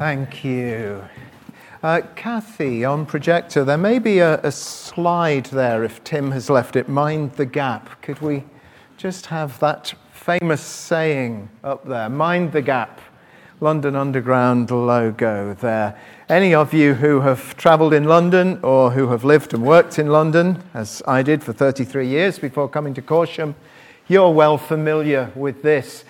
Thank you. Kathy, on projector, there may be a slide there if Tim has left it. Mind the gap. Could we just have that famous saying up there? Mind the gap. London Underground logo there. Any of you who have travelled in London or who have lived and worked in London, as I did for 33 years before coming to Corsham, you're well familiar with this.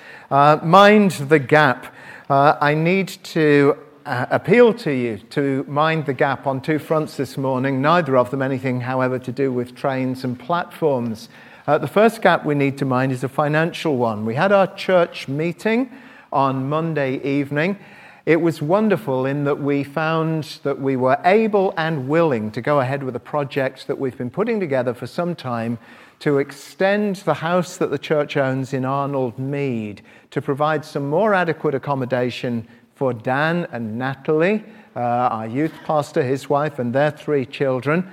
Mind the gap. I need to appeal to you to mind the gap on two fronts this morning, neither of them anything, however, to do with trains and platforms. The first gap we need to mind is a financial one. We had our church meeting on Monday evening. It was wonderful in that we found that we were able and willing to go ahead with a project that we've been putting together for some time to extend the house that the church owns in Arnold Mead to provide some more adequate accommodation for Dan and Natalie, our youth pastor, his wife, and their 3 children.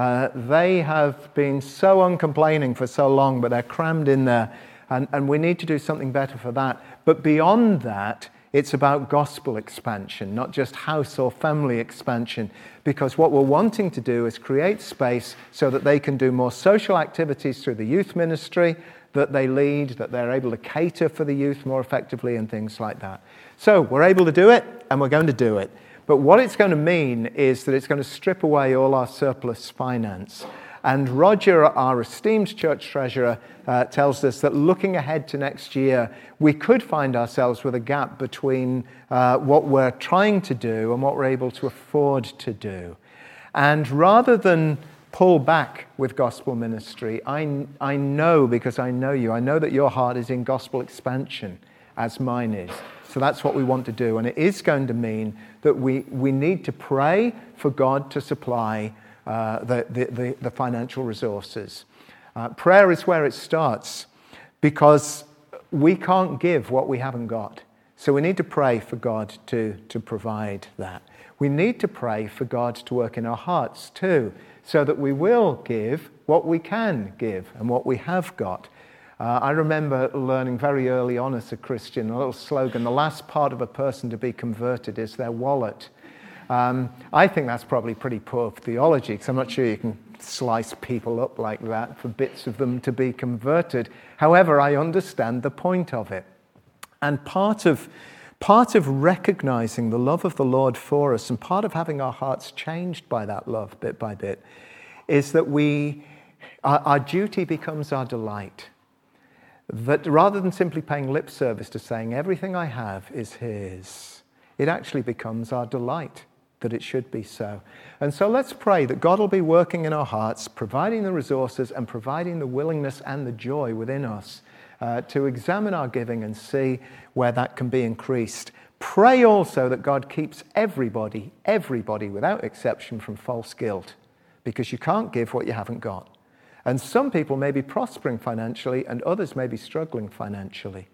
They have been so uncomplaining for so long, but they're crammed in there, and we need to do something better for that. But beyond that, it's about gospel expansion, not just house or family expansion, because what we're wanting to do is create space so that they can do more social activities through the youth ministry that they lead, that they're able to cater for the youth more effectively and things like that. So we're able to do it, and we're going to do it. But what it's going to mean is that it's going to strip away all our surplus finance. And Roger, our esteemed church treasurer, tells us that looking ahead to next year, we could find ourselves with a gap between what we're trying to do and what we're able to afford to do. And rather than pull back with gospel ministry, I know, because I know you, I know that your heart is in gospel expansion, as mine is. So that's what we want to do. And it is going to mean that we need to pray for God to supply the financial resources. Prayer is where it starts, because we can't give what we haven't got. So we need to pray for God to provide that. We need to pray for God to work in our hearts too, so that we will give what we can give and what we have got. I remember learning very early on as a Christian, a little slogan: the last part of a person to be converted is their wallet. I think that's probably pretty poor theology, because I'm not sure you can slice people up like that for bits of them to be converted. However, I understand the point of it. And part of recognizing the love of the Lord for us, and part of having our hearts changed by that love bit by bit, is that our duty becomes our delight. That rather than simply paying lip service to saying everything I have is His, it actually becomes our delight, that it should be so. And so let's pray that God will be working in our hearts, providing the resources and providing the willingness and the joy within us to examine our giving and see where that can be increased. Pray also that God keeps everybody without exception from false guilt, because you can't give what you haven't got. And some people may be prospering financially and others may be struggling financially.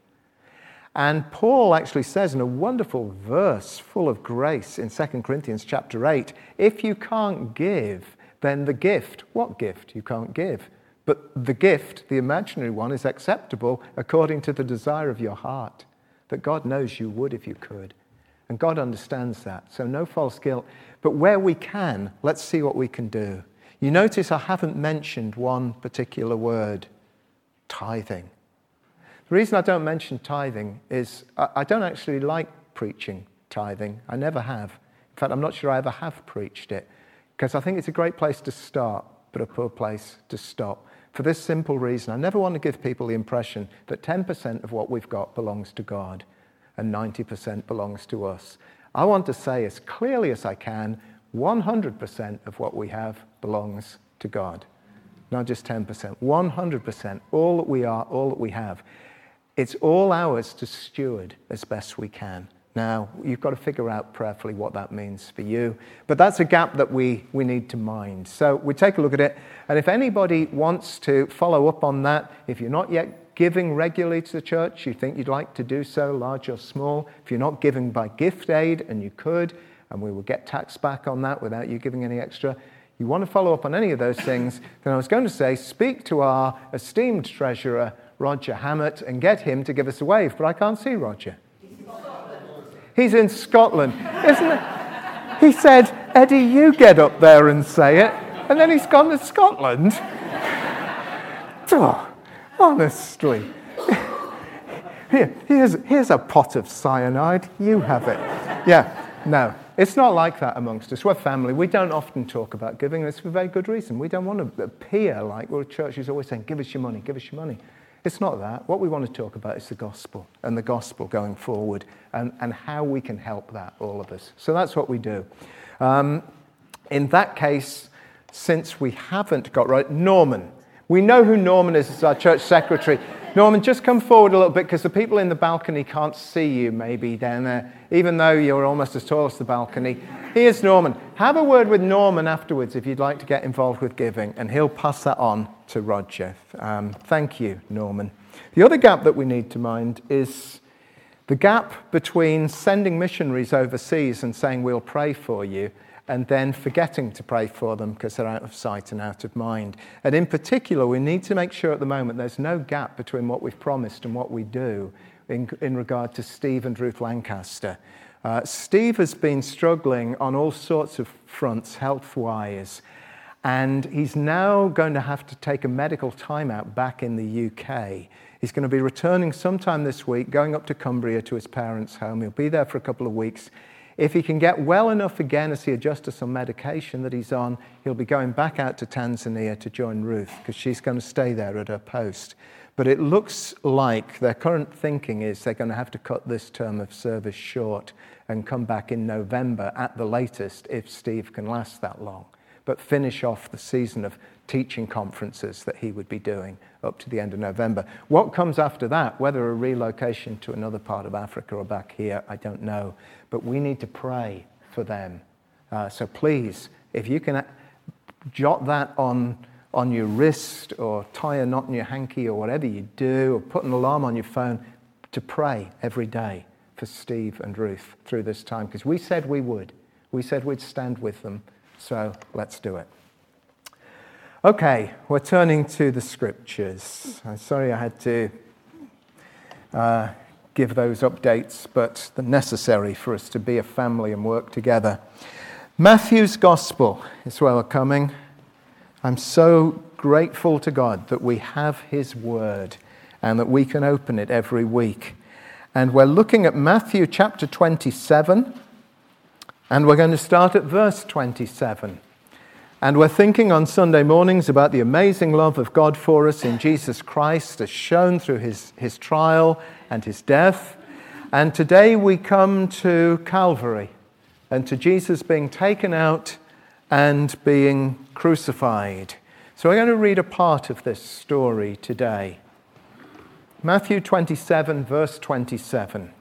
And Paul actually says in a wonderful verse full of grace in 2 Corinthians chapter 8, if you can't give, then the gift, what gift? You can't give. But the gift, the imaginary one, is acceptable according to the desire of your heart, that God knows you would if you could. And God understands that, so no false guilt. But where we can, let's see what we can do. You notice I haven't mentioned one particular word: tithing. The reason I don't mention tithing is I don't actually like preaching tithing. I never have. In fact, I'm not sure I ever have preached it, because I think it's a great place to start, but a poor place to stop. For this simple reason, I never want to give people the impression that 10% of what we've got belongs to God and 90% belongs to us. I want to say as clearly as I can, 100% of what we have belongs to God. Not just 10%, 100%, all that we are, all that we have. It's all ours to steward as best we can. Now, you've got to figure out prayerfully what that means for you. But that's a gap that we need to mind. So we take a look at it. And if anybody wants to follow up on that, if you're not yet giving regularly to the church, you think you'd like to do so, large or small, if you're not giving by gift aid, and you could, and we will get tax back on that without you giving any extra, you want to follow up on any of those things, then I was going to say, speak to our esteemed treasurer, Roger Hammett, and get him to give us a wave. But I can't see Roger. He's in Scotland, isn't it? He said, Eddie, you get up there and say it. And then he's gone to Scotland. Oh, honestly. Here's a pot of cyanide. You have it. Yeah, no. It's not like that amongst us. We're family. We don't often talk about giving. It's for a very good reason. We don't want to appear like we're a church who's always saying, give us your money, give us your money. It's not that. What we want to talk about is the gospel and the gospel going forward and how we can help that, all of us. So that's what we do. In that case, since we haven't got right, Norman. We know who Norman is as our church secretary. Norman, just come forward a little bit because the people in the balcony can't see you maybe down there, even though you're almost as tall as the balcony. Here's Norman. Have a word with Norman afterwards if you'd like to get involved with giving, and he'll pass that on to Roger. Thank you, Norman. The other gap that we need to mind is the gap between sending missionaries overseas and saying we'll pray for you and then forgetting to pray for them because they're out of sight and out of mind. And in particular, we need to make sure at the moment there's no gap between what we've promised and what we do in regard to Steve and Ruth Lancaster. Steve has been struggling on all sorts of fronts, health-wise, and he's now going to have to take a medical timeout back in the UK. He's going to be returning sometime this week, going up to Cumbria to his parents' home. He'll be there for a couple of weeks. If he can get well enough again as he adjusts to some medication that he's on, he'll be going back out to Tanzania to join Ruth because she's going to stay there at her post. But it looks like their current thinking is they're going to have to cut this term of service short and come back in November at the latest if Steve can last that long, but finish off the season of teaching conferences that he would be doing up to the end of November. What comes after that, whether a relocation to another part of Africa or back here, I don't know. But we need to pray for them. So please, if you can jot that on your wrist or tie a knot in your hanky or whatever you do, or put an alarm on your phone to pray every day for Steve and Ruth through this time. Because we said we would. We said we'd stand with them. So let's do it. Okay, we're turning to the scriptures. I'm sorry I had to give those updates, but they're necessary for us to be a family and work together. Matthew's Gospel is where we're coming. I'm so grateful to God that we have His Word and that we can open it every week. And we're looking at Matthew chapter 27, and we're going to start at verse 27. And we're thinking on Sunday mornings about the amazing love of God for us in Jesus Christ as shown through his trial and his death. And today we come to Calvary and to Jesus being taken out and being crucified. So we're going to read a part of this story today. Matthew 27, verse 27.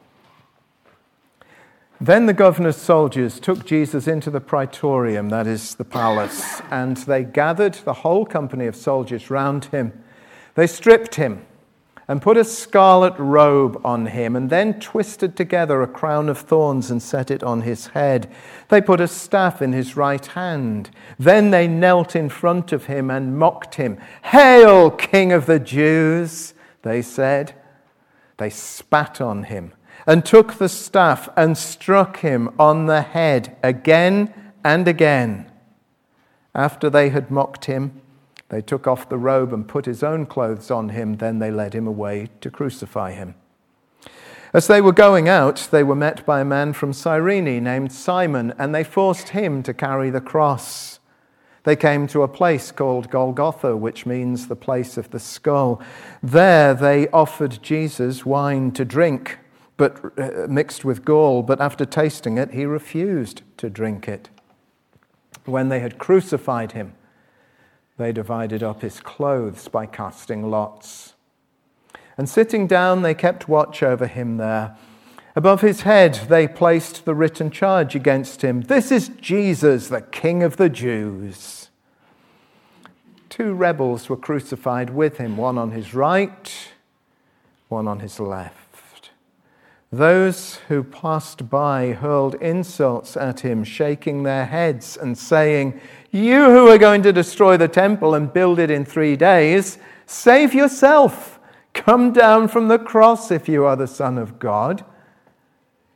Then the governor's soldiers took Jesus into the praetorium, that is, the palace, and they gathered the whole company of soldiers round him. They stripped him and put a scarlet robe on him, and then twisted together a crown of thorns and set it on his head. They put a staff in his right hand. Then they knelt in front of him and mocked him. "Hail, King of the Jews," they said. They spat on him and took the staff and struck him on the head again and again. After they had mocked him, they took off the robe and put his own clothes on him. Then they led him away to crucify him. As they were going out, they were met by a man from Cyrene named Simon, and they forced him to carry the cross. They came to a place called Golgotha, which means the place of the skull. There they offered Jesus wine to drink, but mixed with gall, but after tasting it, he refused to drink it. When they had crucified him, they divided up his clothes by casting lots. And sitting down, they kept watch over him there. Above his head, they placed the written charge against him. "This is Jesus, the King of the Jews." 2 rebels were crucified with him, one on his right, one on his left. Those who passed by hurled insults at him, shaking their heads and saying, "You who are going to destroy the temple and build it in 3 days, save yourself. Come down from the cross if you are the Son of God."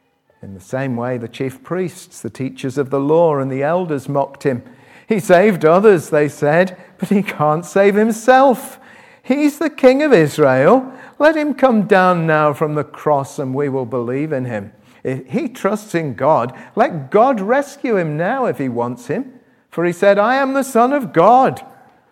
In the same way, the chief priests, the teachers of the law, and the elders mocked him. He saved others, they said, but he can't save himself. He's the King of Israel. Let him come down now from the cross and we will believe in him. If he trusts in God, let God rescue him now if he wants him. For he said, I am the Son of God.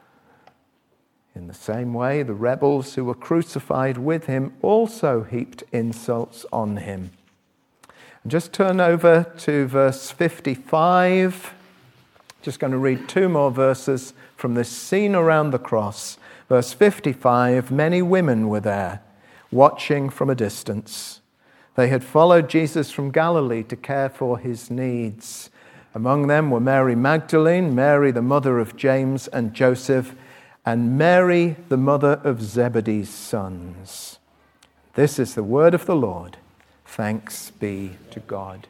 In the same way, the rebels who were crucified with him also heaped insults on him. Just turn over to verse 55. Just going to read 2 more verses from this scene around the cross. Verse 55, many women were there, watching from a distance. They had followed Jesus from Galilee to care for his needs. Among them were Mary Magdalene, Mary the mother of James and Joseph, and Mary the mother of Zebedee's sons. This is the word of the Lord. Thanks be to God.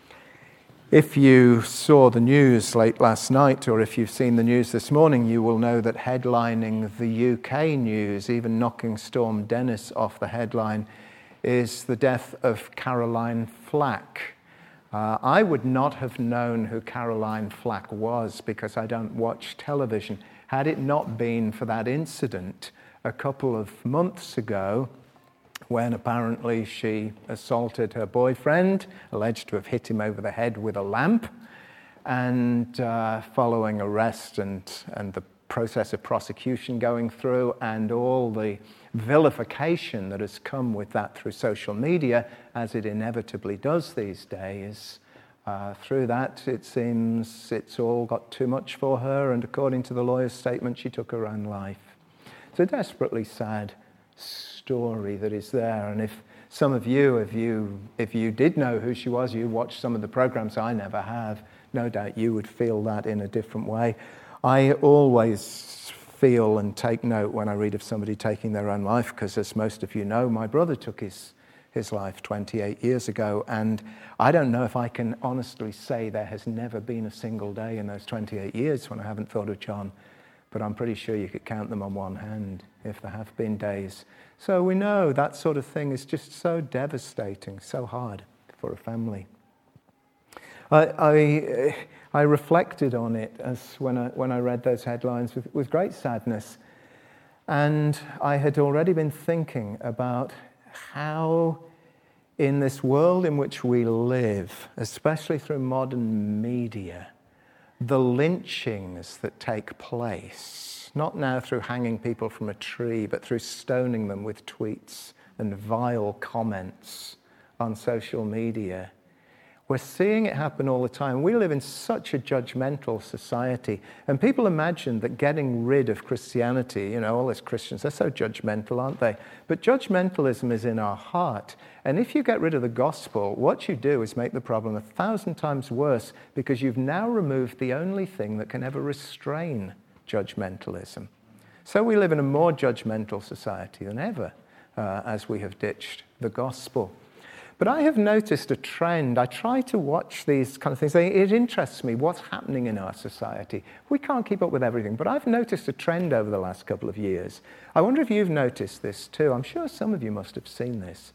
If you saw the news late last night, or if you've seen the news this morning, you will know that headlining the UK news, even knocking Storm Dennis off the headline, is the death of Caroline Flack. I would not have known who Caroline Flack was because I don't watch television. Had it not been for that incident a couple of months ago, when apparently she assaulted her boyfriend, alleged to have hit him over the head with a lamp, and following arrest and the process of prosecution going through and all the vilification that has come with that through social media, as it inevitably does these days. Through that, it seems it's all got too much for her, and according to the lawyer's statement, she took her own life. It's a desperately sad story that is there, and if some of you, if you did know who she was, you watched some of the programs, I never have, no doubt you would feel that in a different way. I always feel and take note when I read of somebody taking their own life, because as most of you know, my brother took his life 28 years ago, and I don't know if I can honestly say there has never been a single day in those 28 years when I haven't thought of John, but I'm pretty sure you could count them on one hand if there have been days. So we know that sort of thing is just so devastating, so hard for a family. I reflected on it as when I read those headlines with great sadness, and I had already been thinking about how in this world in which we live, especially through modern media, the lynchings that take place, not now through hanging people from a tree, but through stoning them with tweets and vile comments on social media. We're seeing it happen all the time. We live in such a judgmental society, and people imagine that getting rid of Christianity, all these Christians, they're so judgmental, aren't they? But judgmentalism is in our heart, and if you get rid of the gospel, what you do is make the problem 1,000 times worse, because you've now removed the only thing that can ever restrain judgmentalism. So we live in a more judgmental society than ever, as we have ditched the gospel. But I have noticed a trend. I try to watch these kind of things. It interests me what's happening in our society. We can't keep up with everything, but I've noticed a trend over the last couple of years. I wonder if you've noticed this too. I'm sure some of you must have seen this.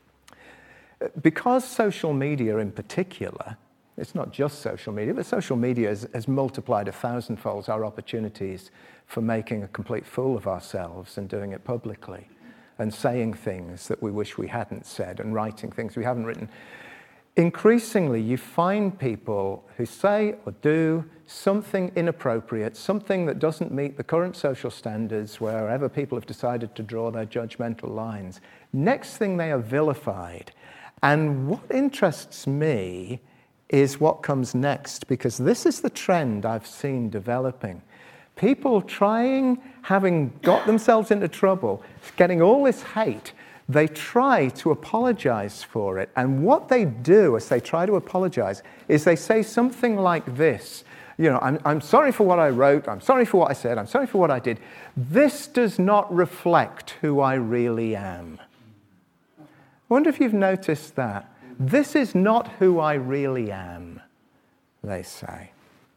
Because social media in particular, it's not just social media, but social media has multiplied 1,000-fold our opportunities for making a complete fool of ourselves and doing it publicly, and saying things that we wish we hadn't said, and writing things we haven't written. Increasingly, you find people who say or do something inappropriate, something that doesn't meet the current social standards wherever people have decided to draw their judgmental lines. Next thing, they are vilified. And what interests me is what comes next, because this is the trend I've seen developing. People having got themselves into trouble, getting all this hate, they try to apologize for it. And what they do as they try to apologize is they say something like this. I'm sorry for what I wrote, I'm sorry for what I said, I'm sorry for what I did. This does not reflect who I really am. I wonder if you've noticed that. This is not who I really am, they say.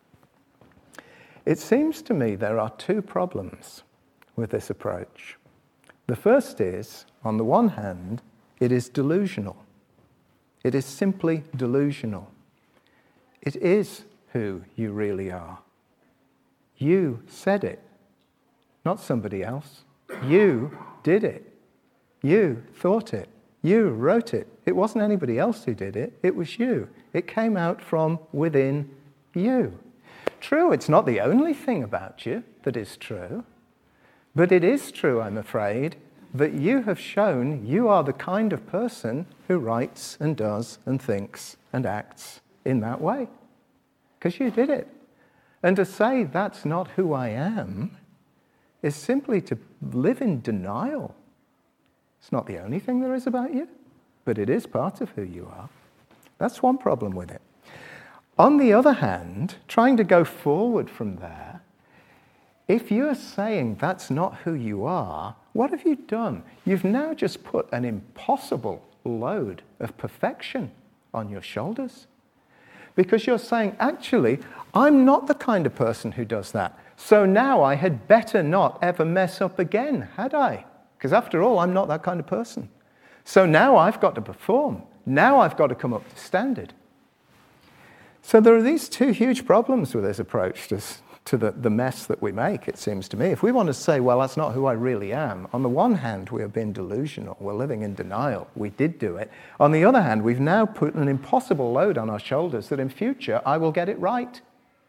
It seems to me there are 2 problems with this approach. The first is, on the one hand, it is delusional. It is simply delusional. It is who you really are. You said it, not somebody else. You did it. You thought it. You wrote it. It wasn't anybody else who did it. It was you. It came out from within you. True, it's not the only thing about you that is true, but it is true, I'm afraid, that you have shown you are the kind of person who writes and does and thinks and acts in that way, because you did it. And to say that's not who I am is simply to live in denial. It's not the only thing there is about you, but it is part of who you are. That's one problem with it. On the other hand, trying to go forward from there, if you're saying that's not who you are, what have you done? You've now just put an impossible load of perfection on your shoulders. Because you're saying, actually, I'm not the kind of person who does that. So now I had better not ever mess up again, had I? Because after all, I'm not that kind of person. So now I've got to perform. Now I've got to come up to standard. So there are these two huge problems with this approach to the mess that we make, it seems to me. If we want to say, well, that's not who I really am, on the one hand, we are being delusional. We're living in denial. We did do it. On the other hand, we've now put an impossible load on our shoulders that in future I will get it right.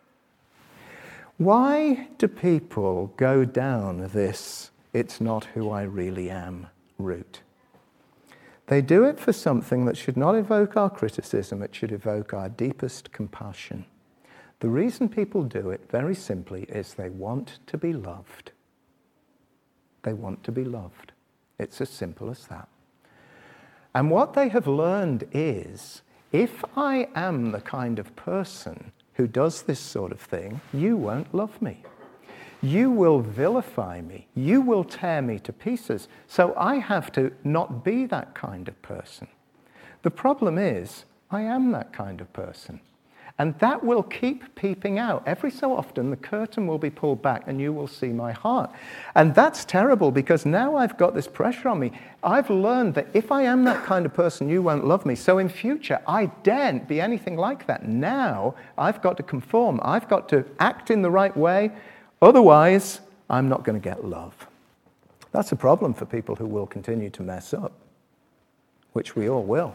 Why do people go down this "it's not who I really am" route? They do it for something that should not evoke our criticism, it should evoke our deepest compassion. The reason people do it, very simply, is they want to be loved. They want to be loved. It's as simple as that. And what they have learned is, if I am the kind of person who does this sort of thing, you won't love me. You will vilify me. You will tear me to pieces. So I have to not be that kind of person. The problem is, I am that kind of person. And that will keep peeping out. Every so often, the curtain will be pulled back and you will see my heart. And that's terrible because now I've got this pressure on me. I've learned that if I am that kind of person, you won't love me. So in future, I daren't be anything like that. Now, I've got to conform. I've got to act in the right way. Otherwise, I'm not going to get love. That's a problem for people who will continue to mess up, which we all will.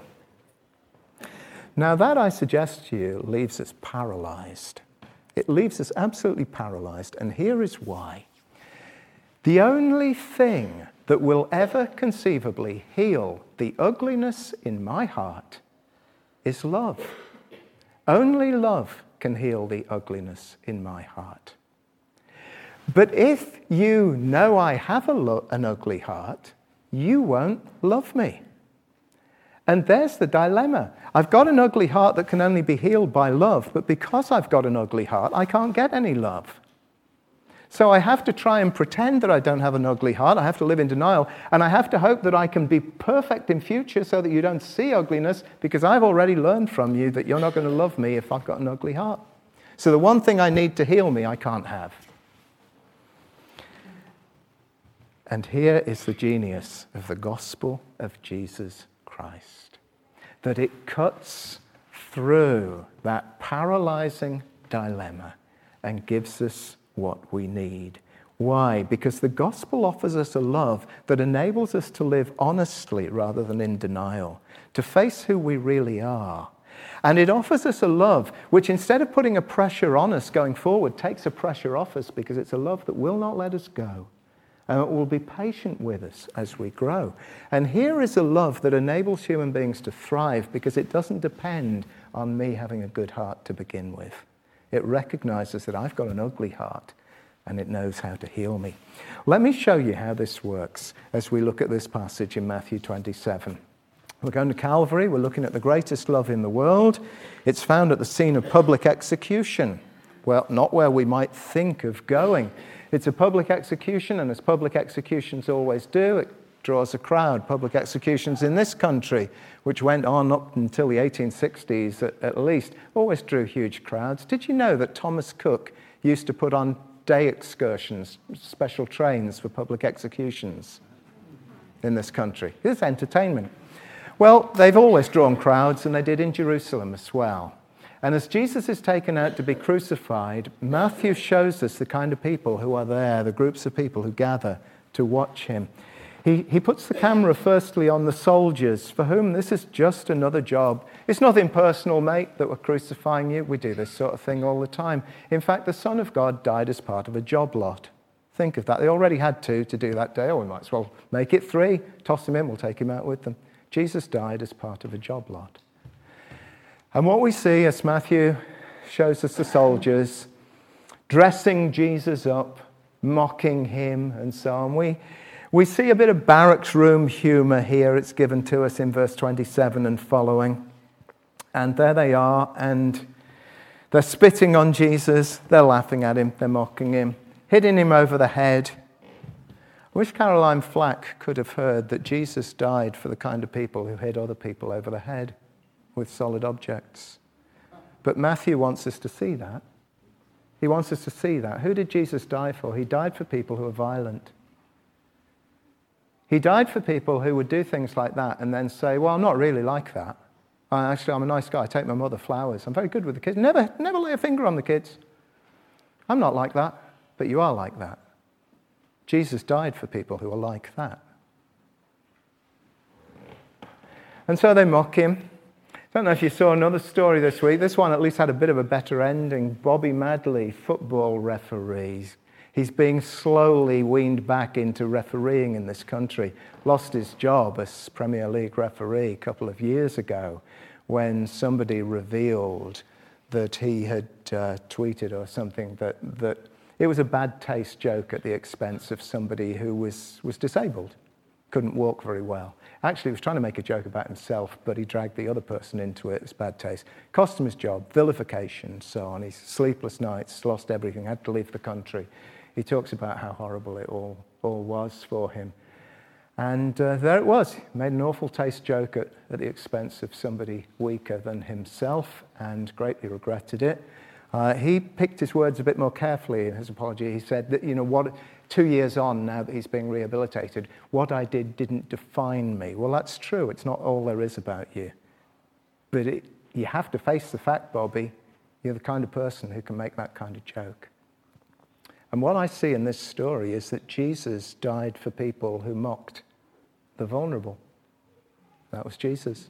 Now that, I suggest to you, leaves us paralyzed. It leaves us absolutely paralyzed, and here is why. The only thing that will ever conceivably heal the ugliness in my heart is love. Only love can heal the ugliness in my heart. But if you know I have an ugly heart, you won't love me. And there's the dilemma. I've got an ugly heart that can only be healed by love, but because I've got an ugly heart, I can't get any love. So I have to try and pretend that I don't have an ugly heart. I have to live in denial, and I have to hope that I can be perfect in future so that you don't see ugliness, because I've already learned from you that you're not going to love me if I've got an ugly heart. So the one thing I need to heal me, I can't have. And here is the genius of the gospel of Jesus Christ, that it cuts through that paralyzing dilemma and gives us what we need. Why? Because the gospel offers us a love that enables us to live honestly rather than in denial, to face who we really are. And it offers us a love which, instead of putting a pressure on us going forward, takes a pressure off us, because it's a love that will not let us go. And it will be patient with us as we grow. And here is a love that enables human beings to thrive, because it doesn't depend on me having a good heart to begin with. It recognizes that I've got an ugly heart, and it knows how to heal me. Let me show you how this works as we look at this passage in Matthew 27. We're going to Calvary. We're looking at the greatest love in the world. It's found at the scene of public execution. Well, not where we might think of going. It's a public execution, and as public executions always do, it draws a crowd. Public executions in this country, which went on up until the 1860s at least, always drew huge crowds. Did you know that Thomas Cook used to put on day excursions, special trains for public executions in this country? It's entertainment. Well, they've always drawn crowds, and they did in Jerusalem as well. And as Jesus is taken out to be crucified, Matthew shows us the kind of people who are there, the groups of people who gather to watch him. He puts the camera firstly on the soldiers, for whom this is just another job. It's nothing personal, mate, that we're crucifying you. We do this sort of thing all the time. In fact, the Son of God died as part of a job lot. Think of that. They already had two to do that day. Oh, we might as well make it three. Toss him in, we'll take him out with them. Jesus died as part of a job lot. And what we see as Matthew shows us the soldiers dressing Jesus up, mocking him, and so on. We see a bit of barracks room humour here. It's given to us in verse 27 and following. And there they are, and they're spitting on Jesus, they're laughing at him, they're mocking him, hitting him over the head. I wish Caroline Flack could have heard that Jesus died for the kind of people who hit other people over the head with solid objects. But Matthew wants us to see that. He wants us to see that. Who did Jesus die for? He died for people who are violent. He died for people who would do things like that and then say, well, I'm not really like that. Actually, I'm a nice guy. I take my mother flowers. I'm very good with the kids. Never lay a finger on the kids. I'm not like that, but you are like that. Jesus died for people who are like that. And so they mock him. I don't know if you saw another story this week. This one at least had a bit of a better ending. Bobby Madley, football referee. He's being slowly weaned back into refereeing in this country. Lost his job as Premier League referee a couple of years ago when somebody revealed that he had tweeted or something that it was a bad taste joke at the expense of somebody who was disabled, couldn't walk very well. Actually, he was trying to make a joke about himself, but he dragged the other person into it. It's bad taste. Cost him his job, vilification, so on. He's sleepless nights, lost everything, had to leave the country. He talks about how horrible it all was for him. And there it was. He made an awful taste joke at the expense of somebody weaker than himself and greatly regretted it. He picked his words a bit more carefully in his apology. He said that, 2 years on now that he's being rehabilitated, what I did didn't define me. Well, that's true. It's not all there is about you. But you have to face the fact, Bobby, you're the kind of person who can make that kind of joke. And what I see in this story is that Jesus died for people who mocked the vulnerable. That was Jesus.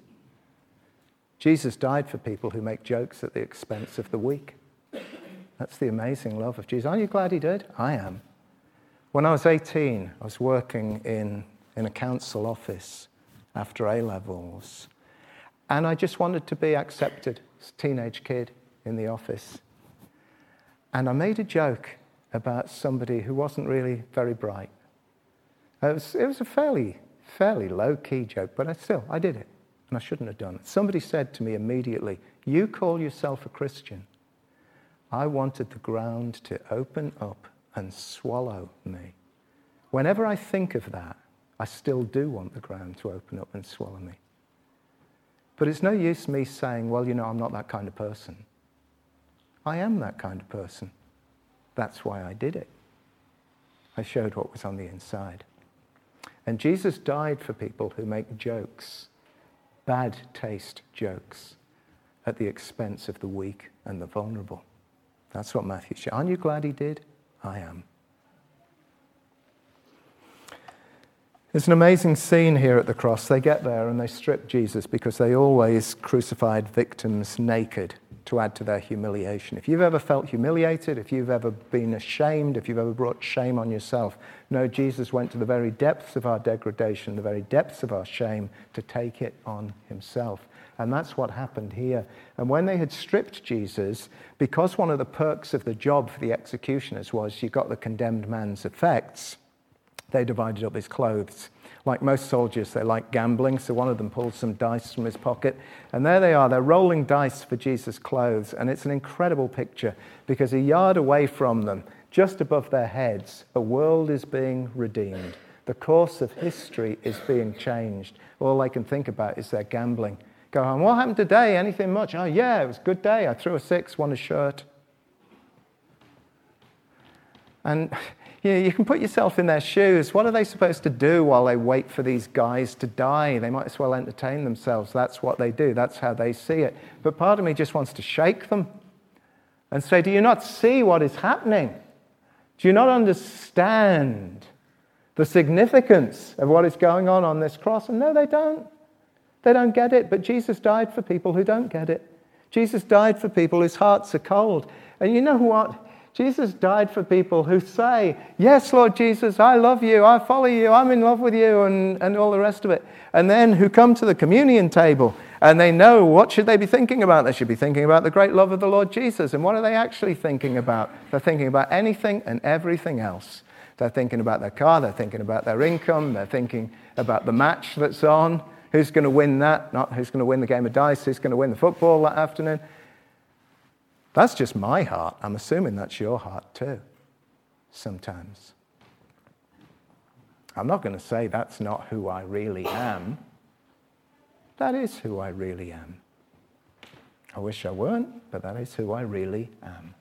Jesus died for people who make jokes at the expense of the weak. That's the amazing love of Jesus. Aren't you glad he did? I am. When I was 18, I was working in a council office after A-levels. And I just wanted to be accepted as a teenage kid in the office. And I made a joke about somebody who wasn't really very bright. It was a fairly low-key joke, but I did it, and I shouldn't have done it. Somebody said to me immediately, "You call yourself a Christian." I wanted the ground to open up and swallow me. Whenever I think of that, I still do want the ground to open up and swallow me. But it's no use me saying, well, I'm not that kind of person. I am that kind of person. That's why I did it. I showed what was on the inside. And Jesus died for people who make jokes, bad taste jokes, at the expense of the weak and the vulnerable. That's what Matthew showed. Aren't you glad he did? I am. There's an amazing scene here at the cross. They get there and they strip Jesus because they always crucified victims naked to add to their humiliation. If you've ever felt humiliated, if you've ever been ashamed, if you've ever brought shame on yourself, no, Jesus went to the very depths of our degradation, the very depths of our shame, to take it on himself. And that's what happened here. And when they had stripped Jesus, because one of the perks of the job for the executioners was you got the condemned man's effects, they divided up his clothes. Like most soldiers, they like gambling, so one of them pulled some dice from his pocket. And there they are, they're rolling dice for Jesus' clothes. And it's an incredible picture because a yard away from them, just above their heads, a world is being redeemed. The course of history is being changed. All they can think about is their gambling. Go home, what happened today? Anything much? Oh yeah, it was a good day. I threw a 6, won a shirt. And You can put yourself in their shoes. What are they supposed to do while they wait for these guys to die? They might as well entertain themselves. That's what they do. That's how they see it. But part of me just wants to shake them and say, do you not see what is happening? Do you not understand the significance of what is going on this cross? And no, they don't. They don't get it. But Jesus died for people who don't get it. Jesus died for people whose hearts are cold. And you know what? Jesus died for people who say, yes, Lord Jesus, I love you, I follow you, I'm in love with you, and all the rest of it. And then who come to the communion table and they know what should they be thinking about? They should be thinking about the great love of the Lord Jesus. And what are they actually thinking about? They're thinking about anything and everything else. They're thinking about their car, they're thinking about their income, they're thinking about the match that's on, who's going to win that, not who's going to win the game of dice, who's going to win the football that afternoon. That's just my heart. I'm assuming that's your heart too, sometimes. I'm not going to say that's not who I really am. That is who I really am. I wish I weren't, but that is who I really am.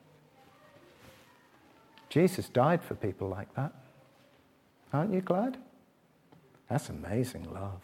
Jesus died for people like that. Aren't you glad? That's amazing love.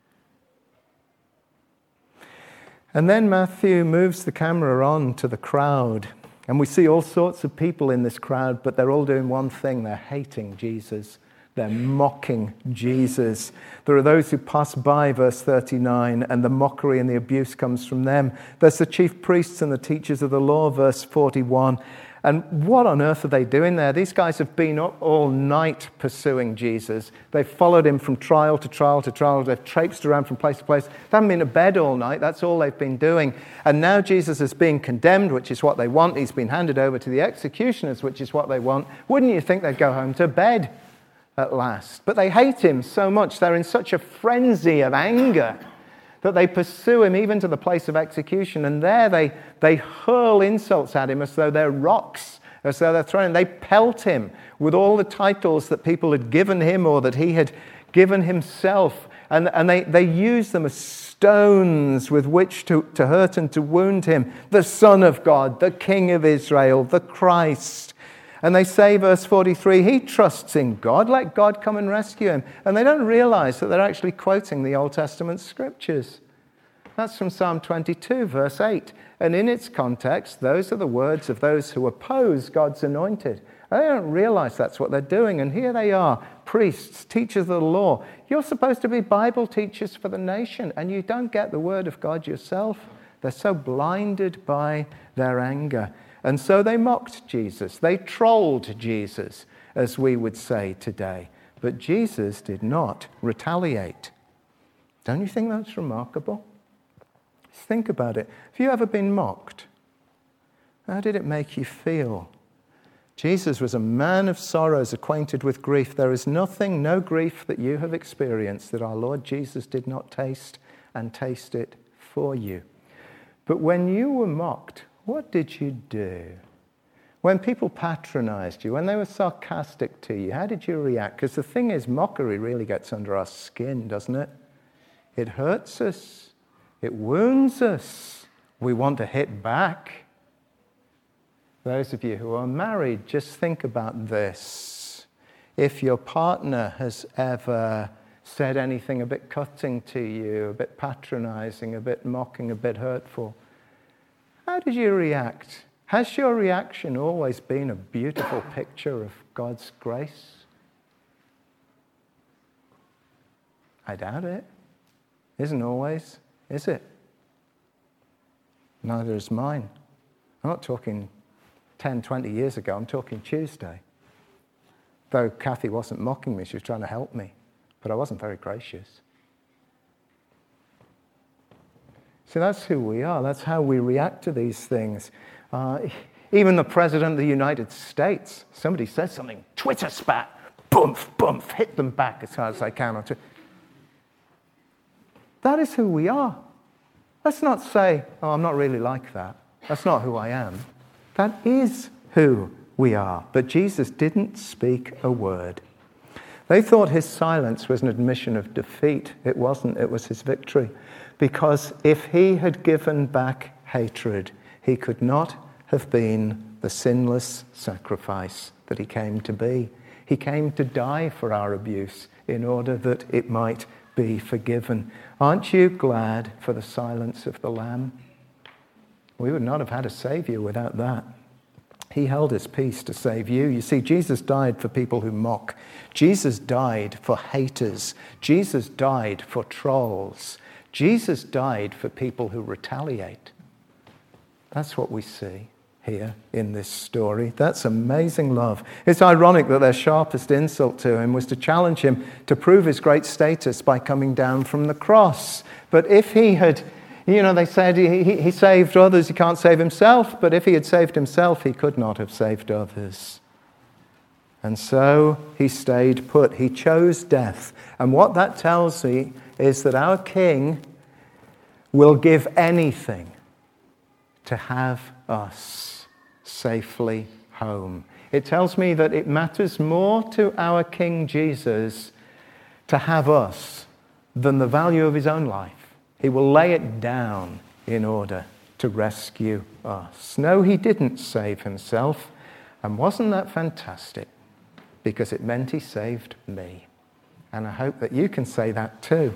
And then Matthew moves the camera on to the crowd. And we see all sorts of people in this crowd, but they're all doing one thing. They're hating Jesus. They're mocking Jesus. There are those who pass by, verse 39, and the mockery and the abuse comes from them. There's the chief priests and the teachers of the law, verse 41. And what on earth are they doing there? These guys have been up all night pursuing Jesus. They've followed him from trial to trial to trial. They've traipsed around from place to place. They haven't been to bed all night. That's all they've been doing. And now Jesus is being condemned, which is what they want. He's been handed over to the executioners, which is what they want. Wouldn't you think they'd go home to bed at last? But they hate him so much. They're in such a frenzy of anger that they pursue him even to the place of execution. And there they hurl insults at him as though they're rocks, as though they're throwing. They pelt him with all the titles that people had given him or that he had given himself. And they use them as stones with which to hurt and to wound him. The Son of God, the King of Israel, the Christ. And they say, verse 43, he trusts in God. Let God come and rescue him. And they don't realize that they're actually quoting the Old Testament scriptures. That's from Psalm 22, verse 8. And in its context, those are the words of those who oppose God's anointed. And they don't realize that's what they're doing. And here they are, priests, teachers of the law. You're supposed to be Bible teachers for the nation, and you don't get the word of God yourself. They're so blinded by their anger. And so they mocked Jesus. They trolled Jesus, as we would say today. But Jesus did not retaliate. Don't you think that's remarkable? Think about it. Have you ever been mocked? How did it make you feel? Jesus was a man of sorrows, acquainted with grief. There is nothing, no grief that you have experienced that our Lord Jesus did not taste and taste it for you. But when you were mocked, what did you do? When people patronized you, when they were sarcastic to you, how did you react? Because the thing is, mockery really gets under our skin, doesn't it? It hurts us. It wounds us. We want to hit back. Those of you who are married, just think about this. If your partner has ever said anything a bit cutting to you, a bit patronizing, a bit mocking, a bit hurtful, how did you react? Has your reaction always been a beautiful picture of God's grace? I doubt it. Isn't always, is it? Neither is mine. I'm not talking 10, 20 years ago. I'm talking Tuesday. Though Kathy wasn't mocking me, she was trying to help me. But I wasn't very gracious. So that's who we are. That's how we react to these things. Even the President of the United States, somebody says something, Twitter spat, boomf, boomf, hit them back as hard as I can. That is who we are. Let's not say, oh, I'm not really like that. That's not who I am. That is who we are. But Jesus didn't speak a word. They thought his silence was an admission of defeat. It wasn't. It was his victory. Because if he had given back hatred, he could not have been the sinless sacrifice that he came to be. He came to die for our abuse in order that it might be forgiven. Aren't you glad for the silence of the Lamb? We would not have had a Savior without that. He held his peace to save you. You see, Jesus died for people who mock. Jesus died for haters. Jesus died for trolls. Jesus died for people who retaliate. That's what we see here in this story. That's amazing love. It's ironic that their sharpest insult to him was to challenge him to prove his great status by coming down from the cross. But if he had, they said he saved others, he can't save himself, but if he had saved himself, he could not have saved others. And so he stayed put. He chose death. And what that tells me is that our King will give anything to have us safely home. It tells me that it matters more to our King Jesus to have us than the value of his own life. He will lay it down in order to rescue us. No, he didn't save himself. And wasn't that fantastic? Because it meant he saved me. And I hope that you can say that too.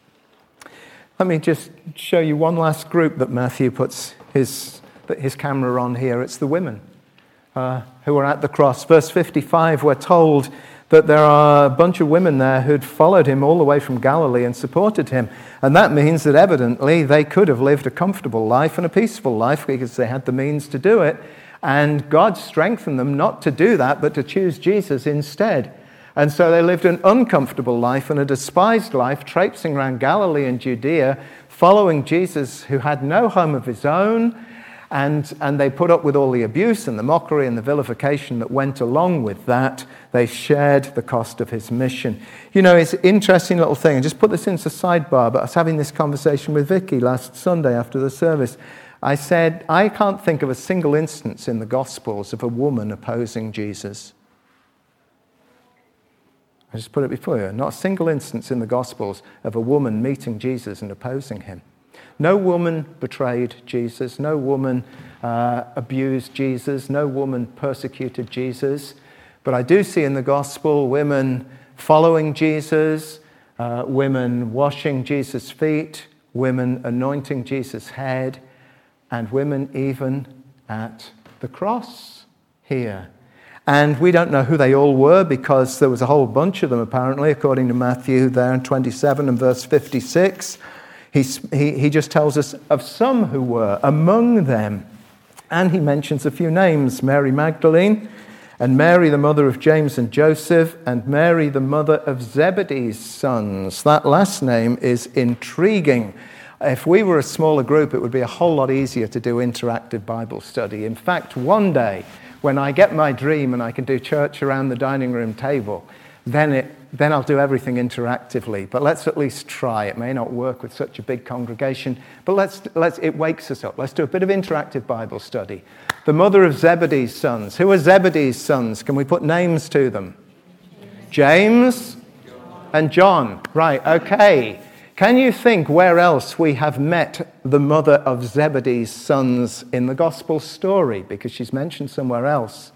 Let me just show you one last group that Matthew puts his camera on here. It's the women who are at the cross. Verse 55, we're told that there are a bunch of women there who'd followed him all the way from Galilee and supported him. And that means that evidently they could have lived a comfortable life and a peaceful life because they had the means to do it. And God strengthened them not to do that, but to choose Jesus instead. And so they lived an uncomfortable life and a despised life, traipsing around Galilee and Judea, following Jesus who had no home of his own. And they put up with all the abuse and the mockery and the vilification that went along with that. They shared the cost of his mission. It's an interesting little thing. I just put this into sidebar, but I was having this conversation with Vicky last Sunday after the service. I said, I can't think of a single instance in the Gospels of a woman opposing Jesus. I just put it before you. Not a single instance in the Gospels of a woman meeting Jesus and opposing him. No woman betrayed Jesus. No woman abused Jesus. No woman persecuted Jesus. But I do see in the gospel women following Jesus, women washing Jesus' feet, women anointing Jesus' head, and women even at the cross here. And we don't know who they all were because there was a whole bunch of them apparently, according to Matthew there in 27 and verse 56. He just tells us of some who were among them. And he mentions a few names: Mary Magdalene, and Mary, the mother of James and Joseph, and Mary, the mother of Zebedee's sons. That last name is intriguing. If we were a smaller group, it would be a whole lot easier to do interactive Bible study. In fact, one day, when I get my dream and I can do church around the dining room table, then I'll do everything interactively. But let's at least try. It may not work with such a big congregation, but it wakes us up. Let's do a bit of interactive Bible study. The mother of Zebedee's sons. Who are Zebedee's sons? Can we put names to them? James and John. Right, okay. Can you think where else we have met the mother of Zebedee's sons in the gospel story? Because she's mentioned somewhere else.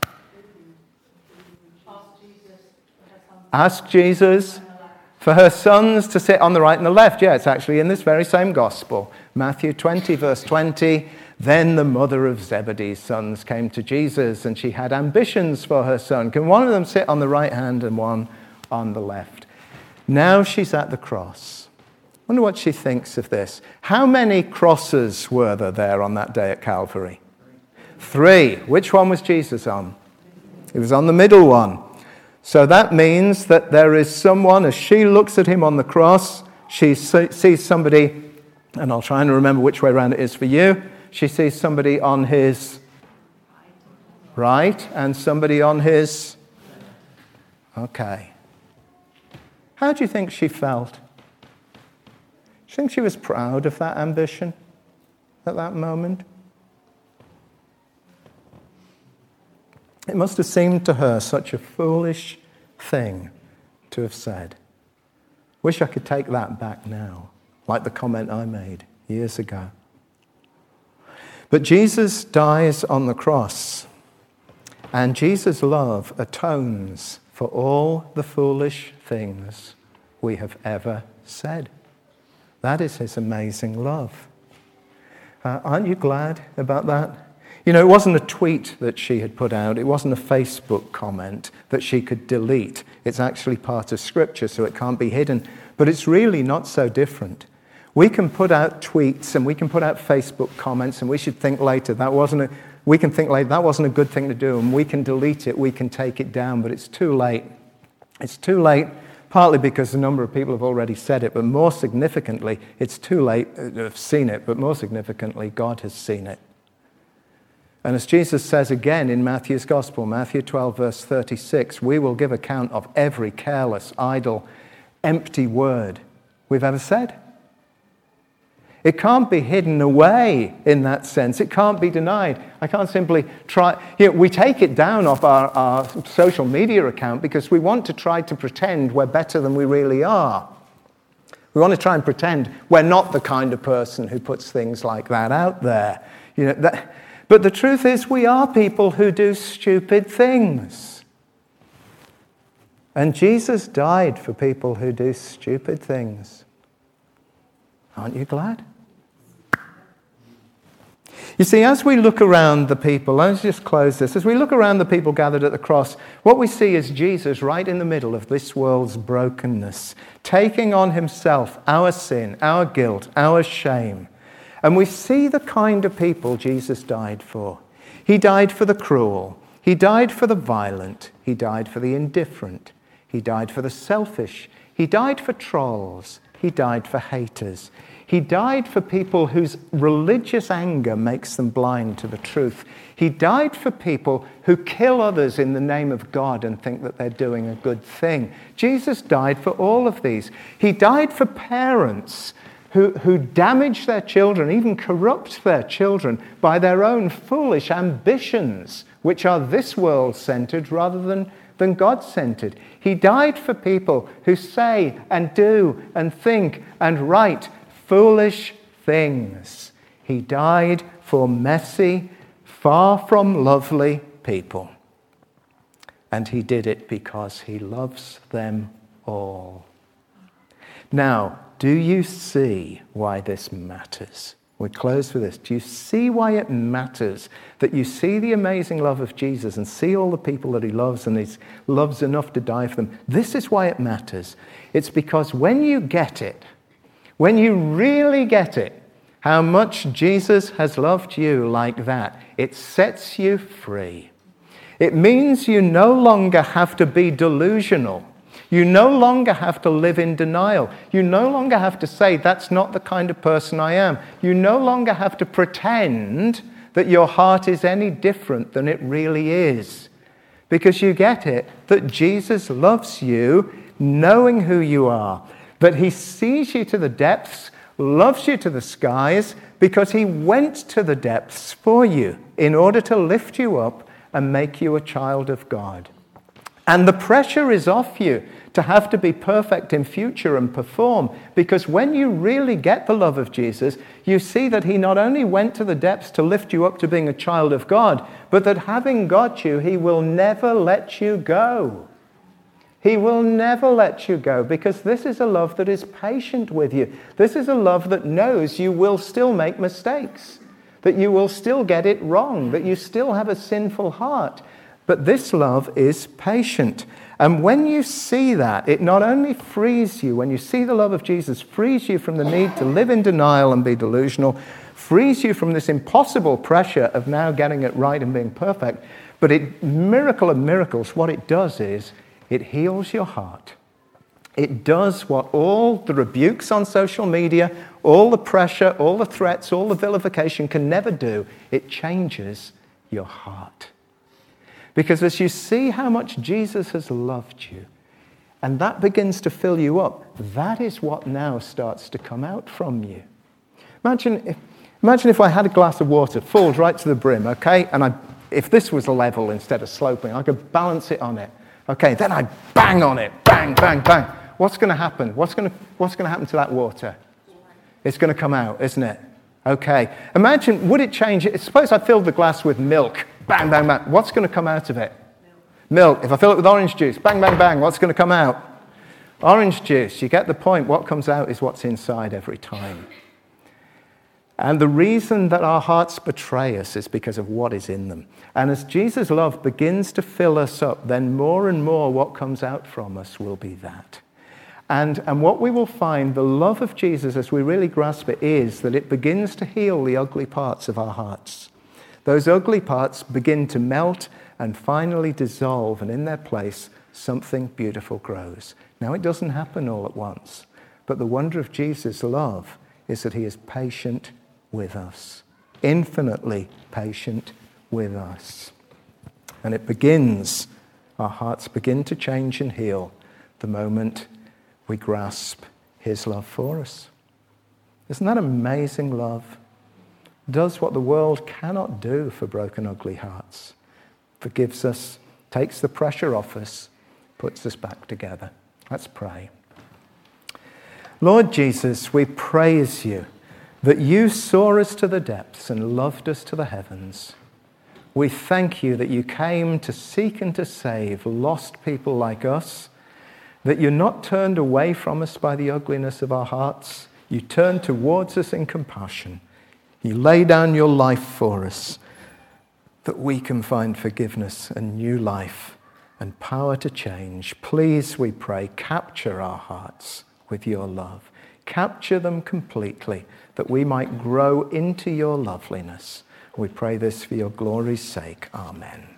Ask Jesus for her sons to sit on the right and the left. Yeah, it's actually in this very same gospel. Matthew 20, verse 20. Then the mother of Zebedee's sons came to Jesus, and she had ambitions for her son. Can one of them sit on the right hand and one on the left? Now she's at the cross. I wonder what she thinks of this. How many crosses were there on that day at Calvary? 3. Which one was Jesus on? He was on the middle one. So that means that there is someone, as she looks at him on the cross, she sees somebody, and I'll try and remember which way around it is for you. She sees somebody on his right and somebody on his... Okay. How do you think she felt? Do you think she was proud of that ambition at that moment? It must have seemed to her such a foolish thing to have said. Wish I could take that back now, like the comment I made years ago. But Jesus dies on the cross, and Jesus' love atones for all the foolish things we have ever said. That is his amazing love. Aren't you glad about that? You know, it wasn't a tweet that she had put out. It wasn't a Facebook comment that she could delete. It's actually part of Scripture, so it can't be hidden. But it's really not so different. We can put out tweets and we can put out Facebook comments, and we should think later that wasn't a good thing to do, and we can delete it, we can take it down, but it's too late. It's too late, partly because a number of people have already said it, but more significantly, it's too late, have seen it, but more significantly, God has seen it. And as Jesus says again in Matthew's Gospel, Matthew 12, verse 36, we will give account of every careless, idle, empty word we've ever said. It can't be hidden away in that sense. It can't be denied. I can't simply try. We take it down off our social media account because we want to try to pretend we're better than we really are. We want to try and pretend we're not the kind of person who puts things like that out there. But the truth is, we are people who do stupid things. And Jesus died for people who do stupid things. Aren't you glad? You see, as we look around the people, let's just close this. As we look around the people gathered at the cross, what we see is Jesus right in the middle of this world's brokenness, taking on himself our sin, our guilt, our shame. And we see the kind of people Jesus died for. He died for the cruel. He died for the violent. He died for the indifferent. He died for the selfish. He died for trolls. He died for haters. He died for people whose religious anger makes them blind to the truth. He died for people who kill others in the name of God and think that they're doing a good thing. Jesus died for all of these. He died for parents who damage their children, even corrupt their children by their own foolish ambitions, which are this world-centered rather than God-centered. He died for people who say and do and think and write foolish things. He died for messy, far from lovely people. And he did it because he loves them all. Now, do you see why this matters? We close with this. Do you see why it matters that you see the amazing love of Jesus and see all the people that he loves and he loves enough to die for them? This is why it matters. It's because when you get it, when you really get it, how much Jesus has loved you like that, it sets you free. It means you no longer have to be delusional. You no longer have to live in denial. You no longer have to say, that's not the kind of person I am. You no longer have to pretend that your heart is any different than it really is. Because you get it, that Jesus loves you knowing who you are. That he sees you to the depths, loves you to the skies, because he went to the depths for you in order to lift you up and make you a child of God. And the pressure is off you to have to be perfect in future and perform, because when you really get the love of Jesus, you see that he not only went to the depths to lift you up to being a child of God, but that having got you, he will never let you go. He will never let you go, because this is a love that is patient with you. This is a love that knows you will still make mistakes, that you will still get it wrong, that you still have a sinful heart. But this love is patient. And when you see that, it not only frees you, when you see the love of Jesus, frees you from the need to live in denial and be delusional, frees you from this impossible pressure of now getting it right and being perfect, but miracle of miracles, what it does is, it heals your heart. It does what all the rebukes on social media, all the pressure, all the threats, all the vilification can never do. It changes your heart. Because as you see how much Jesus has loved you, and that begins to fill you up, that is what now starts to come out from you. Imagine if I had a glass of water, filled right to the brim, okay? And if this was a level instead of sloping, I could balance it on it. Okay, then I bang on it, bang, bang, bang. What's going to happen? What's going to happen to that water? It's going to come out, isn't it? Okay. Imagine, would it change it? Suppose I filled the glass with milk. Bang, bang, bang. What's going to come out of it? Milk, if I fill it with orange juice, bang, bang, bang, what's going to come out? Orange juice. You get the point. What comes out is what's inside every time. And the reason that our hearts betray us is because of what is in them. And as Jesus' love begins to fill us up, then more and more what comes out from us will be that. And what we will find, the love of Jesus, as we really grasp it, is that it begins to heal the ugly parts of our hearts. Those ugly parts begin to melt and finally dissolve, and in their place, something beautiful grows. Now, it doesn't happen all at once, but the wonder of Jesus' love is that he is patient with us, infinitely patient with us. And it begins, our hearts begin to change and heal the moment we grasp his love for us. Isn't that amazing love? Does what the world cannot do for broken, ugly hearts. Forgives us, takes the pressure off us, puts us back together. Let's pray. Lord Jesus, we praise you that you saw us to the depths and loved us to the heavens. We thank you that you came to seek and to save lost people like us, that you're not turned away from us by the ugliness of our hearts. You turn towards us in compassion. You lay down your life for us, that we can find forgiveness and new life and power to change. Please, we pray, capture our hearts with your love. Capture them completely, that we might grow into your loveliness. We pray this for your glory's sake. Amen.